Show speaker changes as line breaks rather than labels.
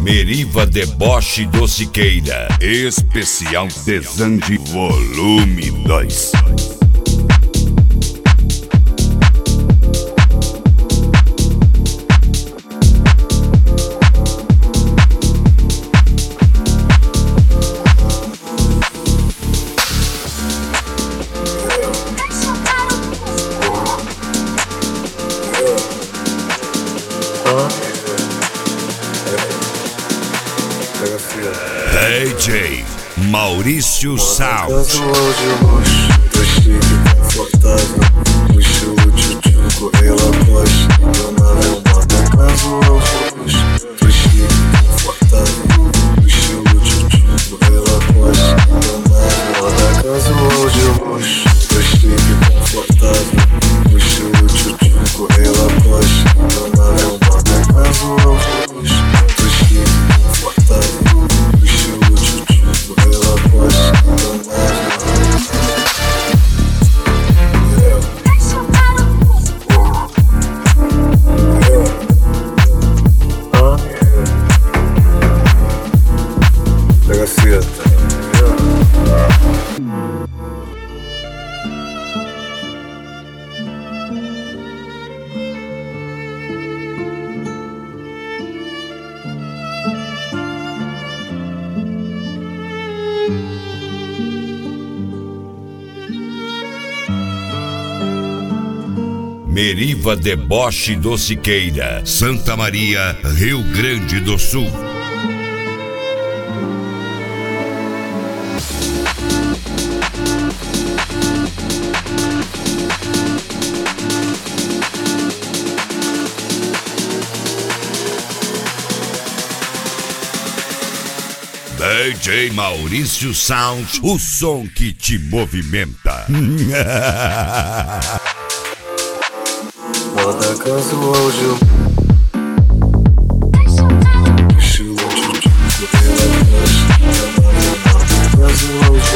Meriva Deboche do Siqueira. Especial Desande Volume 2. DJ Maurício Sound.
Casual de luxo, tô chique, confortável. O estilo tchutchuco, ela poste. Eu navego moda casual de luxo, tô chique, confortável. O estilo tchutchuco, ela poste. Eu navego moda casual de luxo, tô chique, confortável. O estilo tchutchuco, ela poste. Eu navego moda casual de luxo, tô chique, confortável.
Meriva Deboche do Siqueira, Santa Maria, Rio Grande do Sul. DJ Maurício Sound, o som que te movimenta.
Moda casual de estilo tchutchuco, ela gosta. Moda casual de